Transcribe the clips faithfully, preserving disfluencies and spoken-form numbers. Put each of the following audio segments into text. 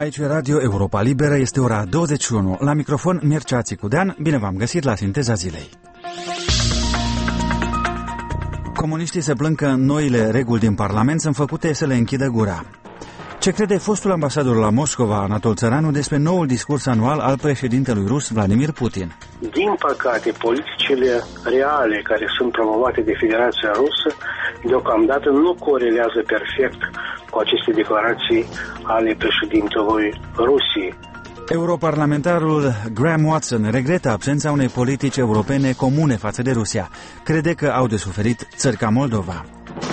Aici Radio Europa Liberă, este ora douăzeci și unu. La microfon Mircea Țicudean, bine v-am găsit la Sinteza Zilei. Comuniștii se plâng că noile reguli din Parlament sunt făcute să le închidă gura. Ce crede fostul ambasador la Moscova, Anatol Țăranu, despre noul discurs anual al președintelui rus Vladimir Putin? Din păcate, politicile reale care sunt promovate de Federația Rusă deocamdată nu corelează perfect cu aceste declarații ale președintelui Rusiei. Europarlamentarul Graham Watson regretă absența unei politici europene comune față de Rusia. Crede că au de suferit țări ca Moldova.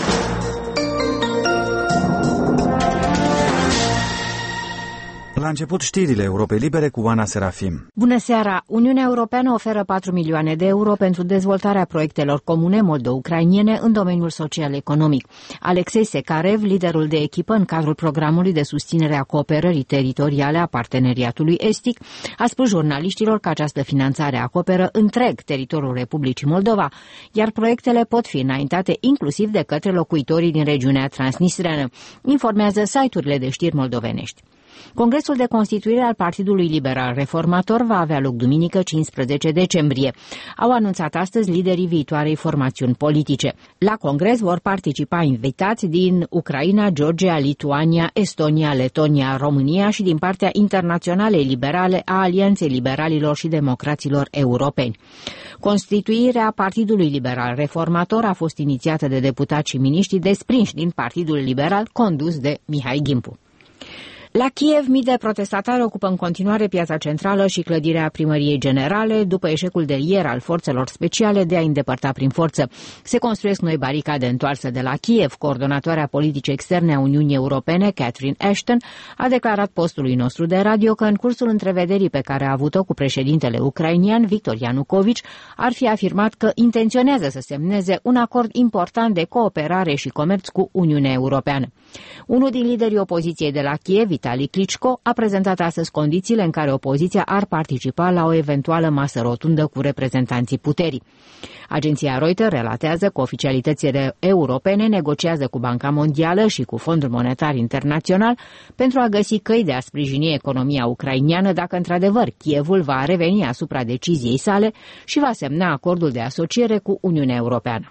La început știrile Europei Libere cu Oana Serafim. Bună seara! Uniunea Europeană oferă patru milioane de euro pentru dezvoltarea proiectelor comune moldo-ucrainiene în domeniul social-economic. Alexei Sekarev, liderul de echipă în cadrul programului de susținere a cooperării teritoriale a parteneriatului estic, a spus jurnaliștilor că această finanțare acoperă întreg teritoriul Republicii Moldova, iar proiectele pot fi înaintate inclusiv de către locuitorii din regiunea transnistreană, informează site-urile de știri moldovenești. Congresul de constituire al Partidului Liberal Reformator va avea loc duminică cincisprezece decembrie. Au anunțat astăzi liderii viitoarei formațiuni politice. La congres vor participa invitați din Ucraina, Georgia, Lituania, Estonia, Letonia, România și din partea Internaționalei Liberale a Alianței Liberalilor și Democraților Europeni. Constituirea Partidului Liberal Reformator a fost inițiată de deputați și miniștri desprinși din Partidul Liberal condus de Mihai Gimpu. La Kiev, mii de protestatari ocupă în continuare piața centrală și clădirea primăriei generale, după eșecul de ieri al forțelor speciale de a îndepărta prin forță. Se construiesc noi baricade întoarse de la Kiev. Coordonatoarea politice externe a Uniunii Europene, Catherine Ashton, a declarat postului nostru de radio că în cursul întrevederii pe care a avut-o cu președintele ucrainian, Victor Ianukovici, ar fi afirmat că intenționează să semneze un acord important de cooperare și comerț cu Uniunea Europeană. Unul din liderii opoziției de la Kiev, Vitali Klitschko, a prezentat astăzi condițiile în care opoziția ar participa la o eventuală masă rotundă cu reprezentanții puterii. Agenția Reuters relatează că oficialitățile europene negociază cu Banca Mondială și cu Fondul Monetar Internațional pentru a găsi căi de a sprijini economia ucrainiană dacă într-adevăr Kievul va reveni asupra deciziei sale și va semna acordul de asociere cu Uniunea Europeană.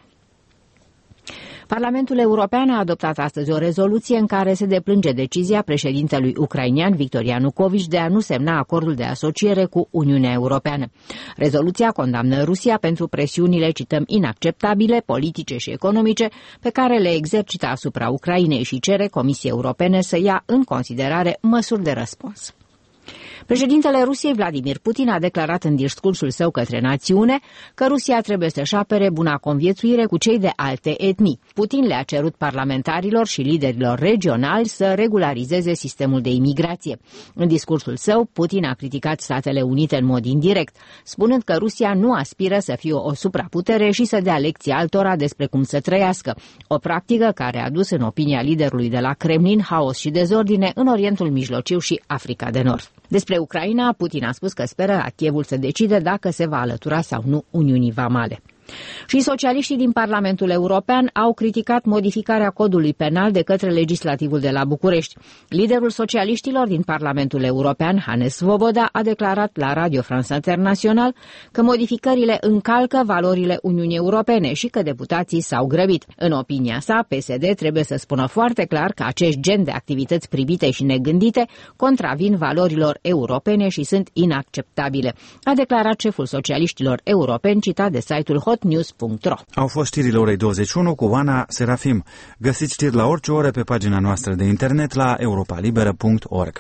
Parlamentul European a adoptat astăzi o rezoluție în care se deplânge decizia președintelui ucrainian Victor Ianukovici de a nu semna acordul de asociere cu Uniunea Europeană. Rezoluția condamnă Rusia pentru presiunile, cităm, inacceptabile, politice și economice pe care le exercită asupra Ucrainei și cere Comisiei Europene să ia în considerare măsuri de răspuns. Președintele Rusiei, Vladimir Putin, a declarat în discursul său către națiune că Rusia trebuie să-și apere buna conviețuire cu cei de alte etnii. Putin le-a cerut parlamentarilor și liderilor regionali să regularizeze sistemul de imigrație. În discursul său, Putin a criticat Statele Unite în mod indirect, spunând că Rusia nu aspiră să fie o supraputere și să dea lecții altora despre cum să trăiască, o practică care a dus, în opinia liderului de la Kremlin, haos și dezordine în Orientul Mijlociu și Africa de Nord. Despre Ucraina, Putin a spus că speră ca Kievul să decide dacă se va alătura sau nu Uniunii Vamale. Și socialiștii din Parlamentul European au criticat modificarea codului penal de către legislativul de la București. Liderul socialiștilor din Parlamentul European, Hannes Svoboda, a declarat la Radio France International că modificările încalcă valorile Uniunii Europene și că deputații s-au grăbit. În opinia sa, P S D trebuie să spună foarte clar că acest gen de activități privite și negândite contravin valorilor europene și sunt inacceptabile, a declarat șeful socialiștilor europeni, citat de site-ul hot news punct ro. Au fost știrile orei douăzeci și unu cu Oana Serafim. Găsiți știri la orice oră pe pagina noastră de internet la europa liberă punct org.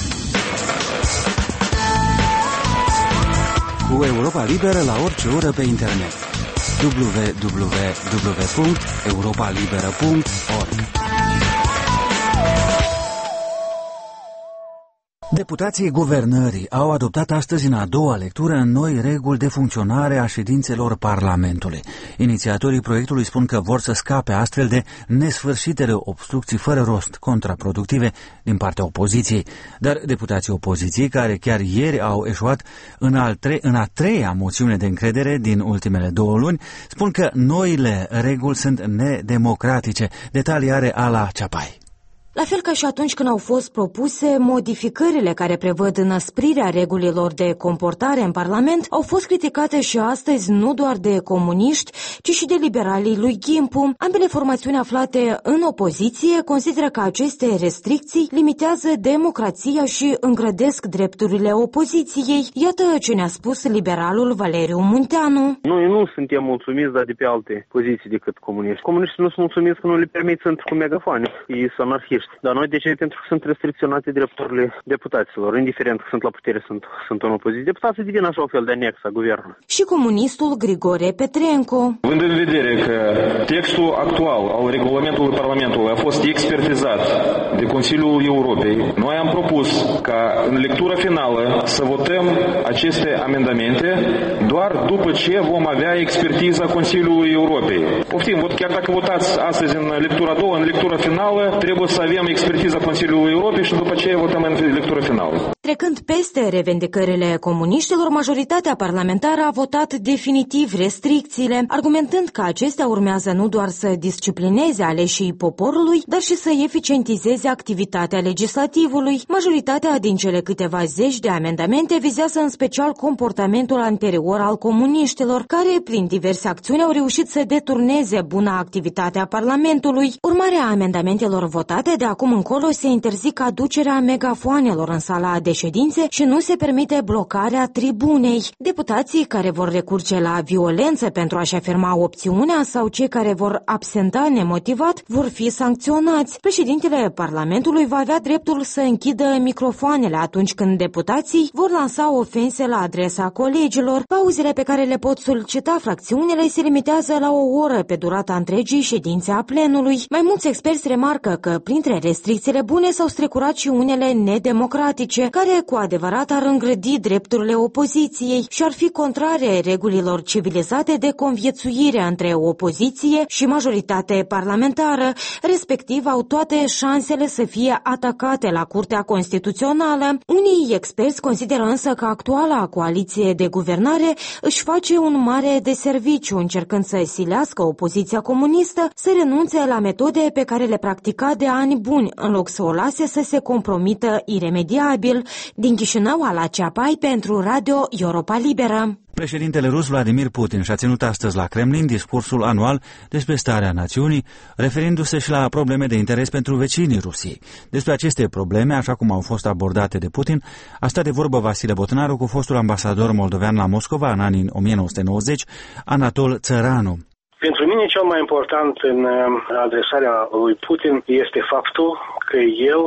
Cu Europa Liberă la orice oră pe internet. w w w punct europa liberă punct org. Deputații guvernării au adoptat astăzi în a doua lectură noi reguli de funcționare a ședințelor Parlamentului. Inițiatorii proiectului spun că vor să scape astfel de nesfârșitele obstrucții fără rost, contraproductive din partea opoziției. Dar deputații opoziției, care chiar ieri au eșuat în, al tre- în a treia moțiune de încredere din ultimele două luni, spun că noile reguli sunt nedemocratice. Detalii are Ala Ceapai. La fel ca și atunci când au fost propuse modificările care prevăd înăsprirea regulilor de comportare în Parlament, au fost criticate și astăzi nu doar de comuniști, ci și de liberalii lui Ghimpu. Ambele formațiuni aflate în opoziție consideră că aceste restricții limitează democrația și îngrădesc drepturile opoziției. Iată ce ne-a spus liberalul Valeriu Munteanu. Noi nu suntem mulțumiți, dar de pe alte poziții decât comuniști. Comuniștii nu sunt mulțumiți că nu le permit să intre cu megafoane. Ei sunt anarhiști. Dar noi de ce? Pentru că sunt restricționate drepturile deputaților, indiferent că sunt la putere, sunt, sunt în opoziție. Deputații devin așa un fel de anex a guvernului. Și comunistul Grigore Petrenco. Având în vedere că textul actual al regulamentului Parlamentului a fost expertizat de Consiliul Europei, noi am propus ca în lectura finală să votăm aceste amendamente doar după ce vom avea expertiza Consiliului Europei. Poftim, chiar dacă votați astăzi în lectura a doua, în lectura finală trebuie să avem expertiza Consiliului Europei și după aceea votăm în lectură finală. Trecând peste revendicările comuniștilor, majoritatea parlamentară a votat definitiv restricțiile, argumentând că acestea urmează nu doar să disciplineze aleșii poporului, dar și să eficientizeze activitatea legislativului. Majoritatea din cele câteva zeci de amendamente vizează în special comportamentul anterior al comuniștilor, care, prin diverse acțiuni, au reușit să deturneze buna activitate a Parlamentului. Urmarea amendamentelor votate, de acum încolo se interzic aducerea megafoanelor în sala de ședințe și nu se permite blocarea tribunei. Deputații care vor recurge la violență pentru a-și afirma opțiunea sau cei care vor absenta nemotivat vor fi sancționați. Președintele Parlamentului va avea dreptul să închidă microfoanele atunci când deputații vor lansa ofense la adresa colegilor. Pauzele pe care le pot solicita fracțiunile se limitează la o oră pe durata întregii ședințe a plenului. Mai mulți experți remarcă că printre restricțiile bune s-au strecurat și unele nedemocratice, care cu adevărat ar îngrădi drepturile opoziției și ar fi contrare regulilor civilizate de conviețuire între opoziție și majoritate parlamentară, respectiv au toate șansele să fie atacate la Curtea Constituțională. Unii experți consideră însă că actuala coaliție de guvernare își face un mare deserviciu încercând să silească opoziția comunistă să renunțe la metode pe care le practica de ani buni, în loc să o lase să se compromită iremediabil. Din Chișinău, Ala Ceapai pentru Radio Europa Liberă. Președintele rus Vladimir Putin și-a ținut astăzi la Kremlin discursul anual despre starea națiunii, referindu-se și la probleme de interes pentru vecinii Rusiei. Despre aceste probleme, așa cum au fost abordate de Putin, a stat de vorbă Vasile Botnaru cu fostul ambasador moldovean la Moscova în anii o mie nouă sute nouăzeci, Anatol Țăranu. Pentru mine cel mai important în adresarea lui Putin este faptul că el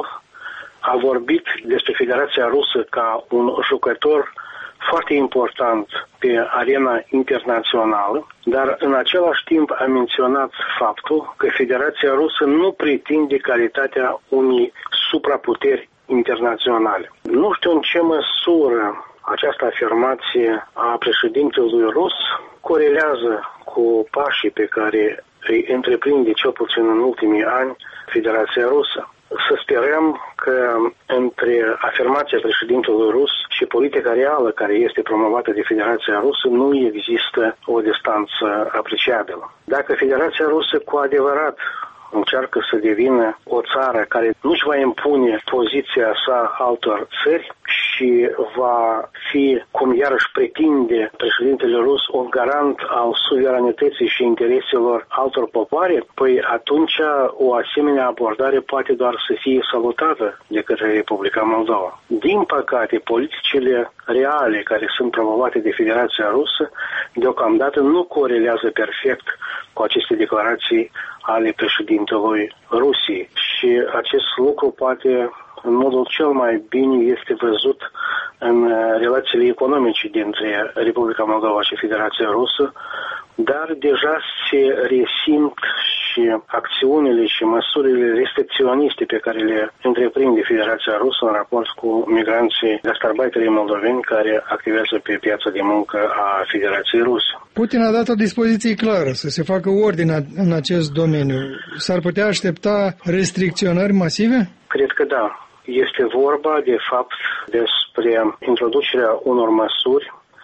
a vorbit despre Federația Rusă ca un jucător foarte important pe arena internațională, dar în același timp a menționat faptul că Federația Rusă nu pretinde calitatea unei supraputeri internaționale. Nu știu în ce măsură această afirmație a președintelui rus corelează cu pașii pe care îi întreprinde cel puțin în ultimii ani Federația Rusă. Să sperăm că între afirmația președintelui rus și politica reală care este promovată de Federația Rusă nu există o distanță apreciabilă. Dacă Federația Rusă cu adevărat încearcă să devină o țară care nu-și va impune poziția sa altor țări și va fi, cum iarăși pretinde președintele rus, un garant al suveranității și intereselor altor popoare, păi atunci o asemenea abordare poate doar să fie salutată de către Republica Moldova. Din păcate, politicile reale care sunt promovate de Federația Rusă deocamdată nu corelează perfect cu aceste declarații ale președintelui Rusiei. Și acest lucru poate în modul cel mai bine este văzut în relațiile economice dintre Republica Moldova și Federația Rusă, dar deja se resimt și acțiunile și măsurile restricționiste pe care le întreprinde Federația Rusă în raport cu migranții gastarbeiterii moldoveni care activează pe piața de muncă a Federației Ruse. Putin a dat o dispoziție clară să se facă ordine în acest domeniu. S-ar putea aștepta restricționări masive? Cred că da. Este vorba, de fapt, despre introducerea unor măsuri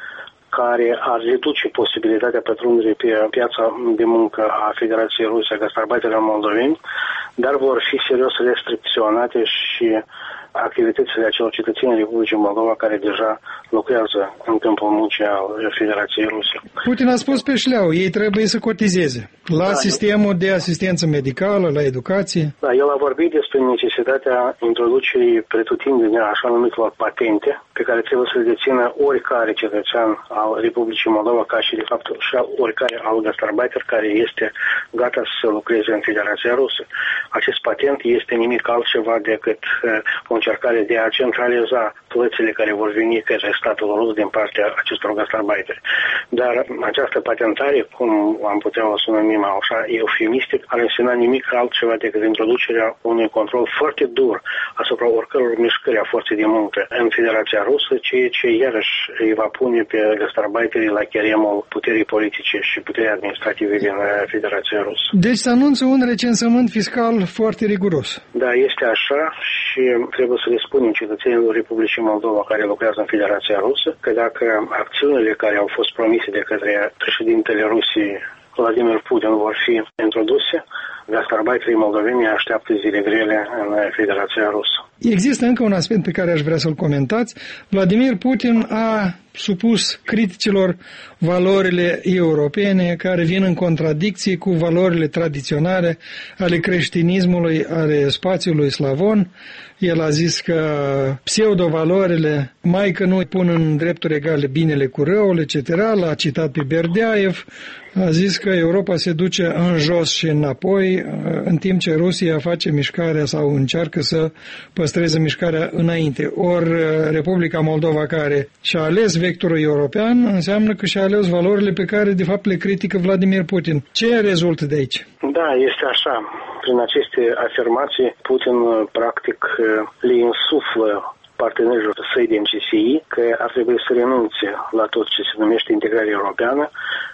care ar reduce posibilitatea pătrunderii pe piața de muncă a Federației Ruse a gastarbeiterilor moldoveni, dar vor fi serios restricționate și activitățile acelor cetățeni Republicii Moldova care deja lucrează în câmpul muncii al Federației Ruse. Putin a spus pe șleau, ei trebuie să cotizeze la da, sistemul de asistență medicală, la educație. Da, el a vorbit despre necesitatea introducerii pretutindeni așa numitelor patente pe care trebuie să le dețină oricare cetățean al Republicii Moldova, ca și de fapt și oricare al gastarbeiter care este gata să lucreze în Federația Rusă. Acest patent este nimic altceva decât o încercare de a centraliza plățile care vor veni către statul rus din partea acestor gastarbeiteri. Dar această patentare, cum am putea o să numim așa eufemistic, ar însemna nimic altceva decât introducerea unui control foarte dur asupra oricăror mișcări a forței de muncă în Federația Rusă, ceea ce iarăși îi va pune pe gastarbeiterii la cheremul puterii politice și puterii administrative din Federația Rusă. Deci se anunță un recensământ fiscal foarte riguros. Da, este așa și trebuie să le spunem cetățenilor Republicii Moldova care lucrează în Federația Rusă că dacă acțiunile care au fost promise de către președintele Rusiei Vladimir Putin vor fi introduse, gastarbeiterii moldoveni așteaptă zile grele în Federația Rusă. Există încă un aspect pe care aș vrea să-l comentați. Vladimir Putin a supus criticilor valorile europene care vin în contradicție cu valorile tradiționale ale creștinismului, ale spațiului slavon. El a zis că pseudo-valorile mai că nu pun în drepturi egale binele cu răul, et cetera. L-a citat pe Berdeaev. A zis că Europa se duce în jos și înapoi, în timp ce Rusia face mișcarea sau încearcă să păstreze mișcarea înainte. Ori Republica Moldova, care și-a ales vectorul european, înseamnă că și-a ales valorile pe care de fapt le critică Vladimir Putin. Ce rezultă de aici? Da, este așa. Prin aceste afirmații, Putin practic le insuflă partenerilor săi din C S I că ar trebui să renunțe la tot ce se numește integrare europeană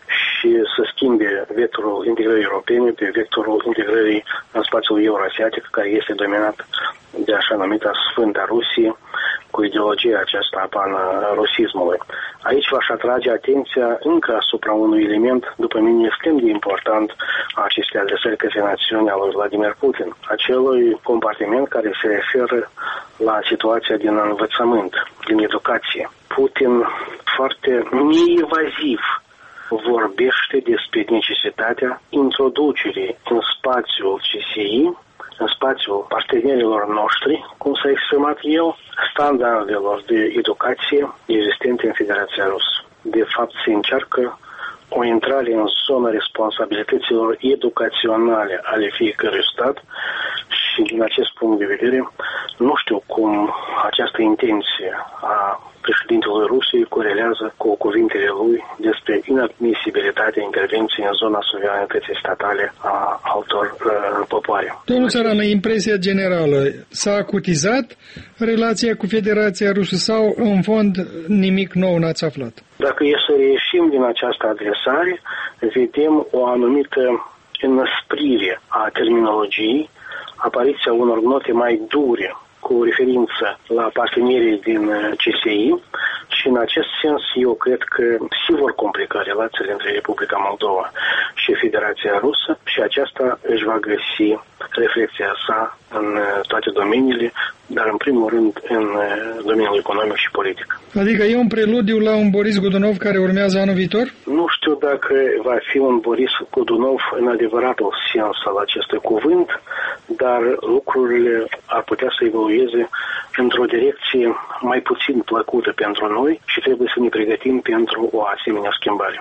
și să schimbe vectorul integrării europene pe vectorul integrării în spațiul euroasiatic, care este dominat de așa numita Sfânta Rusie, cu ideologia aceasta a pan-rusismului. Aici v-aș atrage atenția încă asupra unui element, după mine, extrem de important a acestei adresări către națiunea lui Vladimir Putin, acelui compartiment care se referă la situația din învățământ, din educație. Putin, foarte neinvaziv, vorbește despre necesitatea introducerii în spațiul C S I, în spațiul partenerilor noștri, cum s-a exprimat el, standardelor de educație existente în Federația Rusă. De fapt, se încearcă o intrare în zona responsabilităților educaționale ale fiecărui stat și din acest punct de vedere nu știu cum această intenție a președintelui Rusiei corelează cu cuvintele lui despre inadmisibilitatea intervenției în zona suveranității statale a altor uh, popoare. Domnul Țărană, impresia generală, s-a acutizat relația cu Federația Rusă sau în fond nimic nou n-ați aflat? Dacă e să reieșim din această adresare, vedem o anumită înăsprire a terminologiei, apariția unor note mai dure cu referință la partenerii din C S I și în acest sens eu cred că se vor complica relațiile între Republica Moldova și Federația Rusă și aceasta își va găsi reflexia sa în toate domeniile, dar în primul rând în domeniul economic și politic. Adică e un preludiu la un Boris Godunov care urmează anul viitor? Nu știu dacă va fi un Boris Godunov în adevăratul sens al acestui cuvânt, dar lucrurile ar putea să evolueze într-o direcție mai puțin plăcută pentru noi și trebuie să ne pregătim pentru o asemenea schimbare.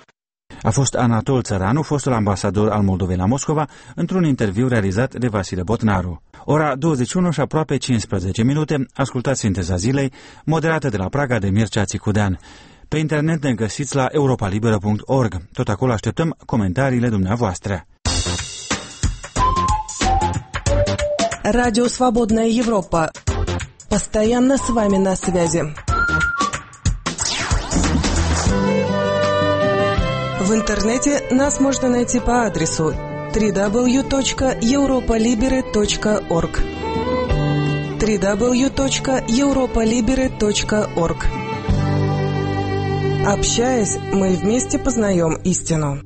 A fost Anatol Țăranu, fostul ambasador al Moldovei la Moscova, într-un interviu realizat de Vasile Botnaru. Ora douăzeci și unu și aproape cincisprezece minute, ascultați Sinteza Zilei, moderată de la Praga de Mircea Țicudean. Pe internet ne găsiți la europa liberă punct org. Tot acolo așteptăm comentariile dumneavoastră. Радио «Свободная Европа». Постоянно с вами на связи. В интернете нас можно найти по адресу дабл ю дабл ю дабл ю точка европа либере точка орг дабл ю дабл ю дабл ю точка европа либере точка орг. Общаясь, мы вместе познаем истину.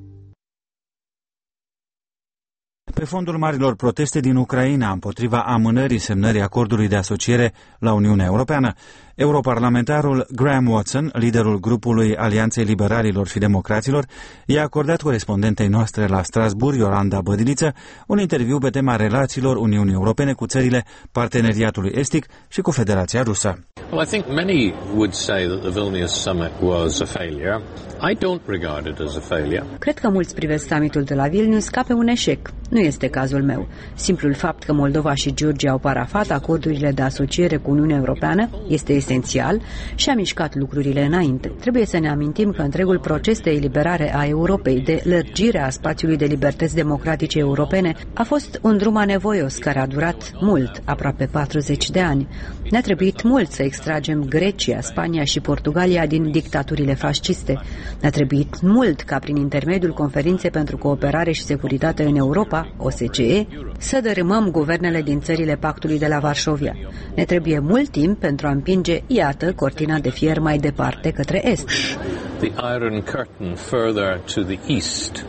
Pe fondul marilor proteste din Ucraina împotriva amânării semnării acordului de asociere la Uniunea Europeană, europarlamentarul Graham Watson, liderul grupului Alianței Liberalilor și Democraților, i-a acordat corespondentei noastre la Strasbourg, Iolanda Bădiliță, un interviu pe tema relațiilor Uniunii Europene cu țările Parteneriatului Estic și cu Federația Rusă. Well, I think many would say that the Vilnius summit was a failure. I don't regard it as a failure. Cred că mulți privesc summitul de la Vilnius ca pe un eșec. Nu este cazul meu. Simplul fapt că Moldova și Georgia au parafat acordurile de asociere cu Uniunea Europeană este esențial și a mișcat lucrurile înainte. Trebuie să ne amintim că întregul proces de eliberare a Europei, de lărgire a spațiului de libertăți democratice europene, a fost un drum anevoios care a durat mult, aproape patruzeci de ani. Ne-a trebuit mult să extragem Grecia, Spania și Portugalia din dictaturile fasciste. Ne-a trebuit mult ca prin intermediul Conferinței pentru Cooperare și Securitate în Europa, O S C E, să dărâmăm guvernele din țările Pactului de la Varșovia. Ne trebuie mult timp pentru a împinge, iată, cortina de fier mai departe către est. The Iron Curtain further to the east.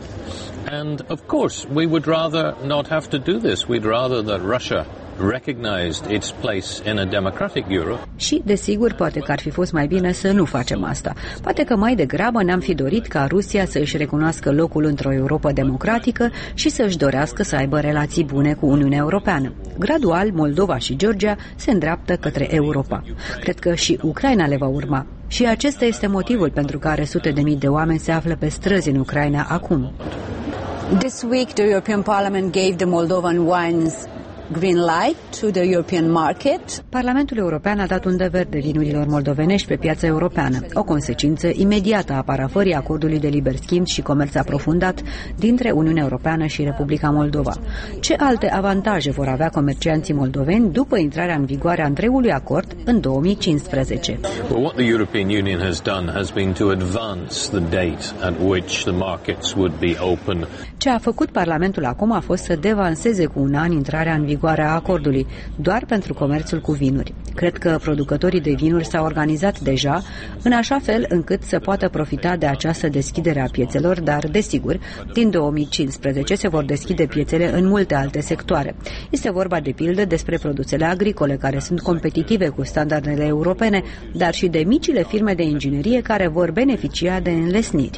And of course, we would rather not have to do this. We'd rather that Russia recognized its place in a democratic Europe. Și, desigur, poate că ar fi fost mai bine să nu facem asta. Poate că mai degrabă ne-am fi dorit ca Rusia să își recunoască locul într-o Europa democratică și să își dorească să aibă relații bune cu Uniunea Europeană. Gradual, Moldova și Georgia se îndreaptă către Europa. Cred că și Ucraina le va urma. Și acesta este motivul pentru care sute de mii de oameni se află pe străzi în Ucraina acum. This week the European Parliament gave the Moldovan wines green light to the European market. Parlamentul European a dat undă verde vinurilor moldovenești pe piața europeană, o consecință imediată a parafării acordului de liber schimb și comerț aprofundat dintre Uniunea Europeană și Republica Moldova. Ce alte avantaje vor avea comercianții moldoveni după intrarea în vigoare a întregului acord în două mii cincisprezece? Well, what the European Union has done has been to advance the date at which the markets would be open. Ce a făcut Parlamentul acum a fost să devanseze cu un an intrarea în vigoare a acordului, doar pentru comerțul cu vinuri. Cred că producătorii de vinuri s-au organizat deja în așa fel încât să poată profita de această deschidere a piețelor, dar, desigur, din două mii cincisprezece se vor deschide piețele în multe alte sectoare. Este vorba de pildă despre produsele agricole care sunt competitive cu standardele europene, dar și de micile firme de inginerie care vor beneficia de înlesniri.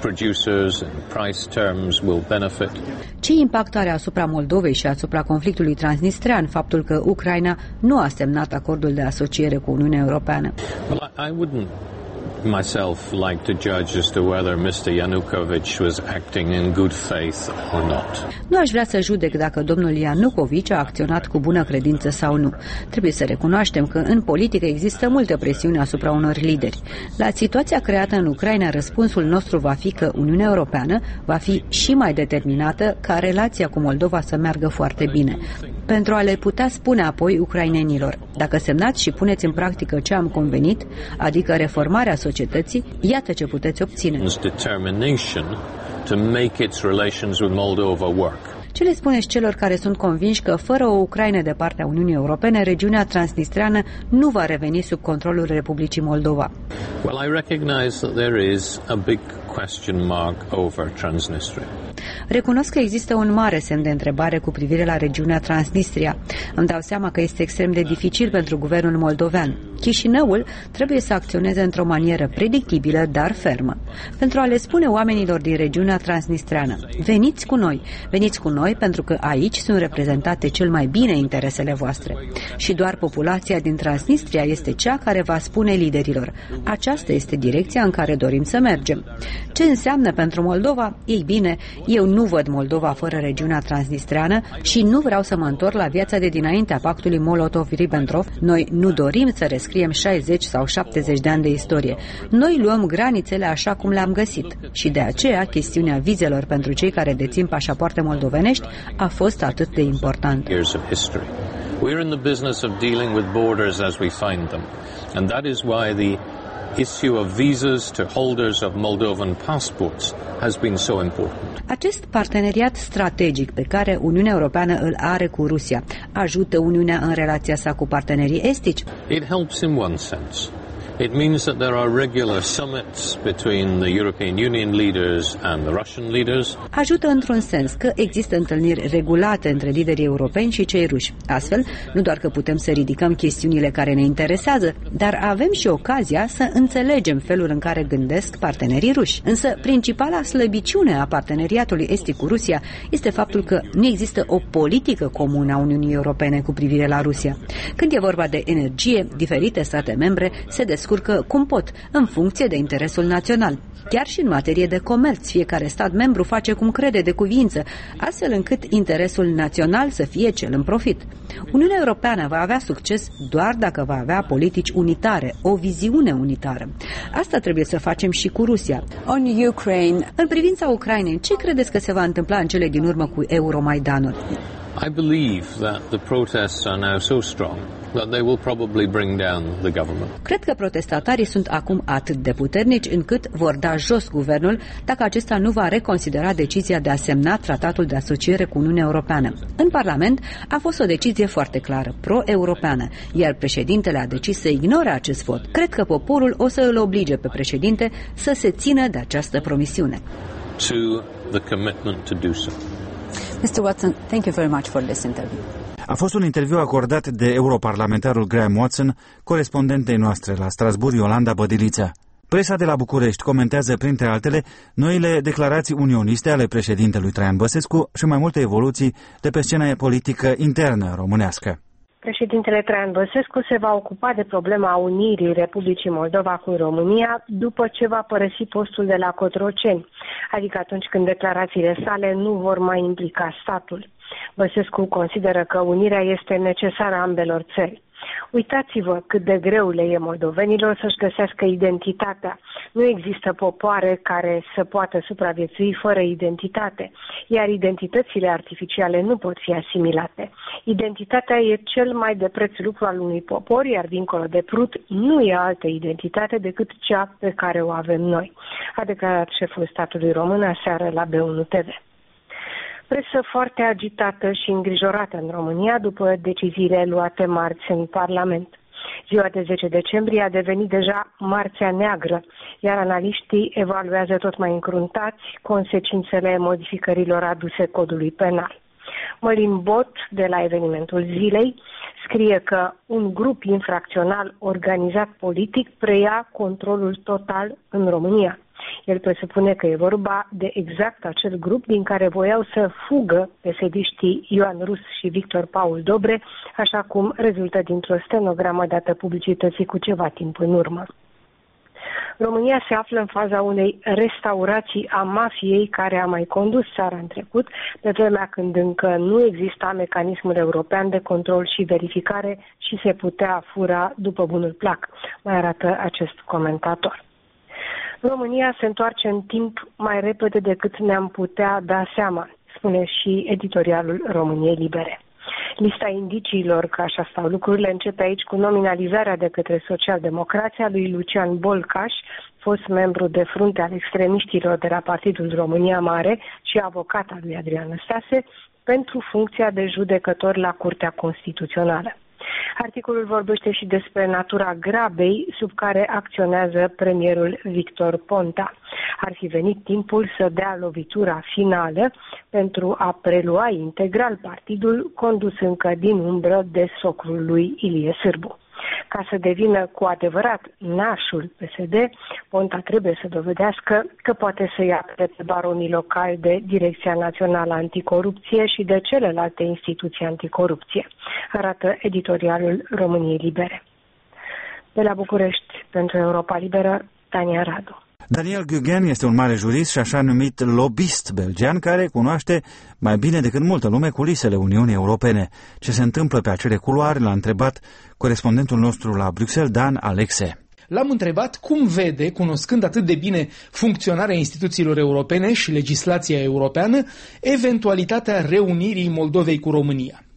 Ce impact are asupra Moldovei și asupra conflictului transnistrean faptul că Ucraina nu a semnat acordul de asociere cu Uniunea Europeană? Well, I, I wouldn't myself like to judge as to whether mister Yanukovych was acting in good faith or not. Nu aș vrea să judec dacă domnul Yanukovych a acționat cu bună credință sau nu. Trebuie să recunoaștem că în politică există multă presiune asupra unor lideri. La situația creată în Ucraina, răspunsul nostru va fi că Uniunea Europeană va fi și mai determinată ca relația cu Moldova să meargă foarte bine, pentru a le putea spune apoi ucrainenilor: dacă semnați și puneți în practică ce am convenit, adică reformarea societății, iată ce puteți obține. Ce le spuneți celor care sunt convinși că fără o Ucraina de partea Uniunii Europene, regiunea transnistreană nu va reveni sub controlul Republicii Moldova? Well, I recognize that there is a big question mark over Transnistria. Recunosc că există un mare semn de întrebare cu privire la regiunea Transnistria. Îmi dau seama că este extrem de dificil pentru guvernul moldovean. Chișinăul trebuie să acționeze într-o manieră predictibilă, dar fermă, pentru a le spune oamenilor din regiunea transnistreană: veniți cu noi, veniți cu noi pentru că aici sunt reprezentate cel mai bine interesele voastre. Și doar populația din Transnistria este cea care va spune liderilor: aceasta este direcția în care dorim să mergem. Ce înseamnă pentru Moldova? Ei bine, eu nu văd Moldova fără regiunea transnistreană și nu vreau să mă întorc la viața de dinaintea pactului Molotov-Ribbentrop. Noi nu dorim să rescriem șaizeci sau șaptezeci de ani de istorie. Noi luăm granițele așa cum le-am găsit și de aceea chestiunea vizelor pentru cei care dețin pașapoarte moldovenești a fost atât de importantă. We're in the business of dealing with borders as we find them, and that is why the issue of visas to holders of Moldovan passports has been so important. Acest parteneriat strategic pe care Uniunea Europeană îl are cu Rusia ajută Uniunea în relația sa cu partenerii estici? It helps in one sense. It means that there are regular summits between the European Union leaders and the Russian leaders. Ajută într-un sens că există întâlniri regulate între liderii europeni și cei ruși. Astfel, nu doar că putem să ridicăm chestiunile care ne interesează, dar avem și ocazia să înțelegem felul în care gândesc partenerii ruși. Însă, principala slăbiciune a parteneriatului estic cu Rusia este faptul că nu există o politică comună a Uniunii Europene cu privire la Rusia. Când e vorba de energie, diferite state membre se descurcă cum pot, în funcție de interesul național. Chiar și în materie de comerț, fiecare stat membru face cum crede de cuvință, astfel încât interesul național să fie cel în profit. Uniunea Europeană va avea succes doar dacă va avea politici unitare, o viziune unitară. Asta trebuie să facem și cu Rusia. On Ukraine. În privința Ucrainei, ce credeți că se va întâmpla în cele din urmă cu Euromaidanul? I believe that the protests are now so strong that they will probably bring down the government. Cred că protestatarii sunt acum atât de puternici încât vor da jos guvernul dacă acesta nu va reconsidera decizia de a semna tratatul de asociere cu Uniunea Europeană. În Parlament a fost o decizie foarte clară, pro-europeană, iar președintele a decis să ignore acest vot. Cred că poporul o să îl oblige pe președinte să se țină de această promisiune. To the commitment to do so. mister Watson, thank you very much for this interview. A fost un interviu acordat de europarlamentarul Graham Watson, corespondentei noastre la Strasbourg, Iolanda Bădilița. Presa de la București comentează, printre altele, noile declarații unioniste ale președintelui Traian Băsescu și mai multe evoluții de pe scena politică internă românească. Președintele Traian Băsescu se va ocupa de problema unirii Republicii Moldova cu România după ce va părăsi postul de la Cotroceni, adică atunci când declarațiile sale nu vor mai implica statul. Băsescu consideră că unirea este necesară ambelor țări. Uitați-vă cât de greu le e moldovenilor să-și găsească identitatea. Nu există popoare care să poată supraviețui fără identitate, iar identitățile artificiale nu pot fi asimilate. Identitatea e cel mai de preț lucru al unui popor, iar dincolo de Prut nu e altă identitate decât cea pe care o avem noi, a declarat șeful statului român aseară la B unu T V. Presă foarte agitată și îngrijorată în România după deciziile luate marți în Parlament. Ziua de zece decembrie a devenit deja Marțea Neagră, iar analiștii evaluează tot mai încruntați consecințele modificărilor aduse codului penal. Mălin Bot, de la Evenimentul Zilei, scrie că un grup infracțional organizat politic preia controlul total în România. El presupune că e vorba de exact acel grup din care voiau să fugă pesediștii Ioan Rus și Victor Paul Dobre, așa cum rezultă dintr-o stenogramă dată publicității cu ceva timp în urmă. România se află în faza unei restaurații a mafiei care a mai condus țara în trecut, pe vremea când încă nu exista mecanismul european de control și verificare și se putea fura după bunul plac, mai arată acest comentator. România se întoarce în timp mai repede decât ne-am putea da seama, spune și editorialul României Libere. Lista indiciilor că așa stau lucrurile începe aici cu nominalizarea de către socialdemocrația lui Lucian Bolcaș, fost membru de frunte al extremiștilor de la Partidul România Mare și avocat al lui Adrian Năstase, pentru funcția de judecător la Curtea Constituțională. Articolul vorbește și despre natura grabei sub care acționează premierul Victor Ponta. Ar fi venit timpul să dea lovitura finală pentru a prelua integral partidul condus încă din umbră de socrul lui Ilie Sârbu. Ca să devină cu adevărat nașul P S D, Ponta trebuie să dovedească că poate să ia pe baronii locali de Direcția Națională Anticorupție și de celelalte instituții anticorupție, arată editorialul României Libere. De la București, pentru Europa Liberă, Tania Radu. Daniel Guggen este un mare jurist și așa numit lobbyist belgian care cunoaște mai bine decât multă lume culisele Uniunii Europene. Ce se întâmplă pe acele culoare l-a întrebat corespondentul nostru la Bruxelles, Dan Alexe. L-am întrebat cum vede, cunoscând atât de bine funcționarea instituțiilor europene și legislația europeană, eventualitatea reunirii Moldovei cu România.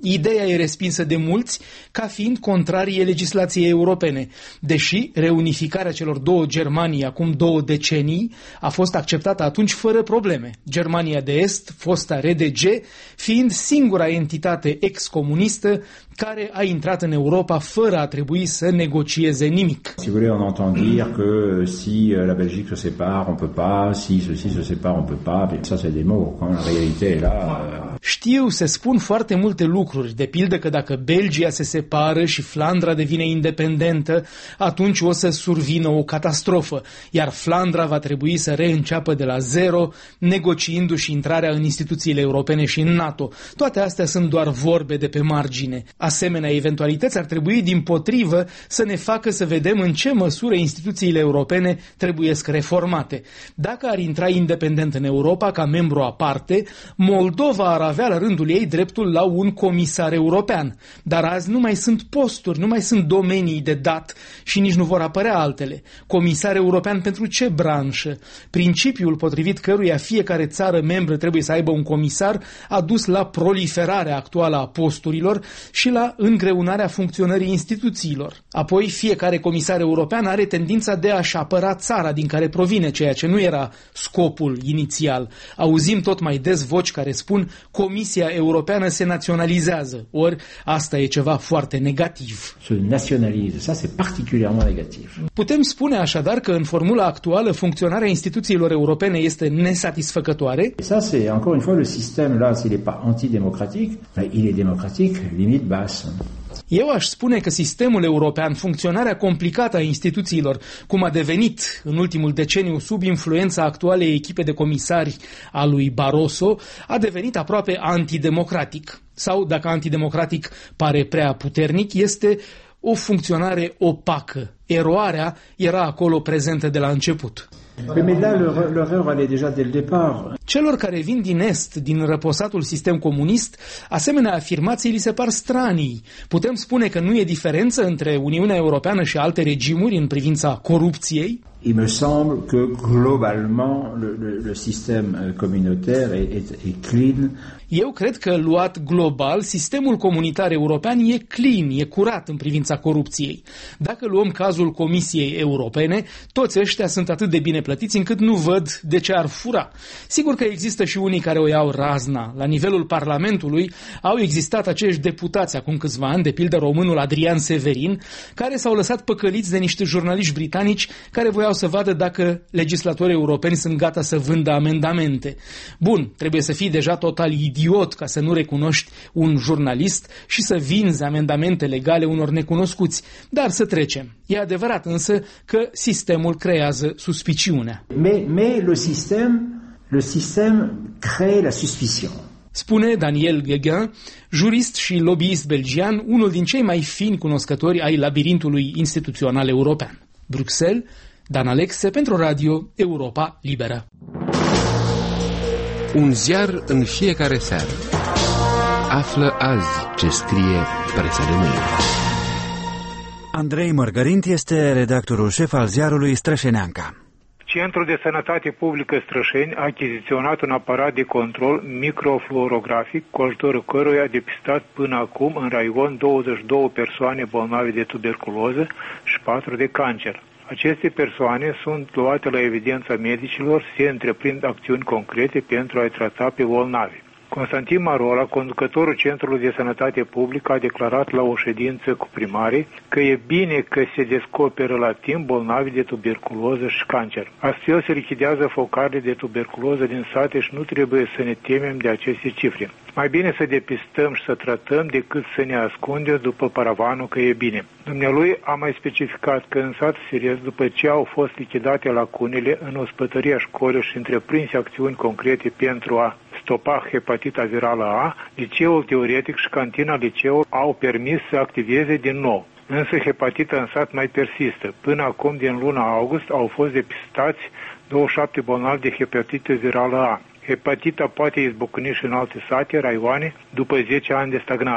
Ideea e respinsă de mulți ca fiind contrarie legislației europene, deși reunificarea celor două Germanii acum două decenii a fost acceptată atunci fără probleme. Germania de Est, fosta R D G, fiind singura entitate ex-comunistă care a intrat în Europa fără a trebui să negocieze nimic. Si vous voulez, on entend dire que si la Belgique se sépare, on peut pas, si ceci se sépare, on peut pas. Ça c'est des mots, quand la réalité est là. Știu, se spun foarte multe lucruri, de pildă că dacă Belgia se separă și Flandra devine independentă, atunci o să survină o catastrofă, iar Flandra va trebui să reînceapă de la zero, negociindu-și intrarea în instituțiile europene și în NATO. Toate astea sunt doar vorbe de pe margine. Asemenea eventualități ar trebui dimpotrivă să ne facă să vedem în ce măsură instituțiile europene trebuiesc reformate. Dacă ar intra independent în Europa ca membru aparte, Moldova ar avea la rândul ei dreptul la un comisar european. Dar azi nu mai sunt posturi, nu mai sunt domenii de dat și nici nu vor apărea altele. Comisar european pentru ce branșă? Principiul potrivit căruia fiecare țară membră trebuie să aibă un comisar a dus la proliferarea actuală a posturilor și la îngreunarea funcționării instituțiilor. Apoi, fiecare comisar european are tendința de a-și apăra țara din care provine, ceea ce nu era scopul inițial. Auzim tot mai des voci care spun Comisia Europeană se naționalizează, ori asta e ceva foarte negativ. Se naționalize, ça c'est particulièrement négatif. Putem spune așadar că în formula actuală funcționarea instituțiilor europene este nesatisfăcătoare? Ça c'est encore une fois le système là, s'il est pas antidémocratique, il est démocratique limite basse. Eu aș spune că sistemul european, funcționarea complicată a instituțiilor, cum a devenit în ultimul deceniu sub influența actualei echipe de comisari a lui Barroso, a devenit aproape antidemocratic. Sau, dacă antidemocratic pare prea puternic, este o funcționare opacă. Eroarea era acolo prezentă de la început. Celor care vin din Est, din răposatul sistem comunist, asemenea afirmații li se par stranii. Putem spune că nu e diferență între Uniunea Europeană și alte regimuri în privința corupției? Il me semble que globalement le, le, le système communautaire est, est, est clean. Eu cred că, luat global, sistemul comunitar european e clean, e curat în privința corupției. Dacă luăm cazul Comisiei Europene, toți ăștia sunt atât de bine plătiți încât nu văd de ce ar fura. Sigur că există și unii care o iau razna. La nivelul Parlamentului au existat acești deputați acum câțiva ani, de pildă românul Adrian Severin, care s-au lăsat păcăliți de niște jurnaliști britanici care voiau să vadă dacă legislatorii europeni sunt gata să vândă amendamente. Bun, trebuie să fii deja total idiot ca să nu recunoști un jurnalist și să vinzi amendamente legale unor necunoscuți. Dar să trecem. E adevărat însă că sistemul creează suspiciunea. Mais, mais le système, le système crée la suspicion. Spune Daniel Guéguin, jurist și lobbyist belgian, unul din cei mai fini cunoscători ai labirintului instituțional european. Bruxelles, Dan Alexe pentru Radio Europa Liberă. Un ziar în fiecare seară. Află azi ce scrie presa de mâine. Andrei Mărgărint este redactorul șef al ziarului Strășeneanca. Centrul de Sănătate Publică Strășeni a achiziționat un aparat de control microfluorografic cu ajutorul căruia a depistat până acum în raion douăzeci și două persoane bolnave de tuberculoză și patru de cancer. Aceste persoane sunt luate la evidența medicilor, se întreprind acțiuni concrete pentru a-i trata pe bolnavi. Constantin Marola, conducătorul Centrului de Sănătate Publică, a declarat la o ședință cu primarii că e bine că se descoperă la timp bolnavi de tuberculoză și cancer. Astfel se lichidează focarele de tuberculoză din sate și nu trebuie să ne temem de aceste cifre. Mai bine să depistăm și să tratăm decât să ne ascundem după paravanul că e bine. Dumnealui a mai specificat că în sat Sirez, după ce au fost lichidate lacunele în ospătăria școlii și întreprinse acțiuni concrete pentru a stopa hepatita virală A, liceul teoretic și cantina liceului au permis să activeze din nou. Însă hepatita în sat mai persistă. Până acum, din luna august, au fost depistați douăzeci și șapte bolnavi de hepatită virală A. Hepatita poate izbucni și în alte sate, raioane, după zece ani de stagnare.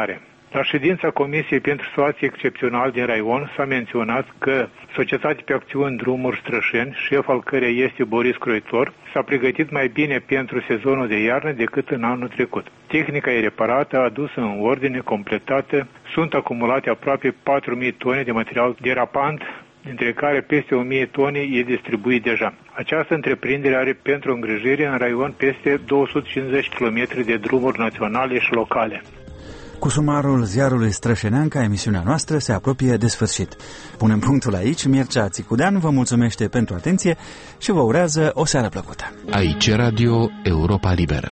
La ședința Comisiei pentru Situații Excepționale din Raion s-a menționat că Societatea pe Acțiuni Drumuri Strășeni, șef al căreia este Boris Croitor, s-a pregătit mai bine pentru sezonul de iarnă decât în anul trecut. Tehnica e reparată, adusă în ordine, completată, sunt acumulate aproape patru mii tone de material derapant, dintre care peste o mie tone e distribuit deja. Această întreprindere are pentru îngrijire în raion peste două sute cincizeci de kilometri de drumuri naționale și locale. Cu sumarul ziarului Strășeneanca, emisiunea noastră se apropie de sfârșit. Punem punctul aici. Mircea Țicudean vă mulțumește pentru atenție și vă urează o seară plăcută. Aici Radio Europa Liberă.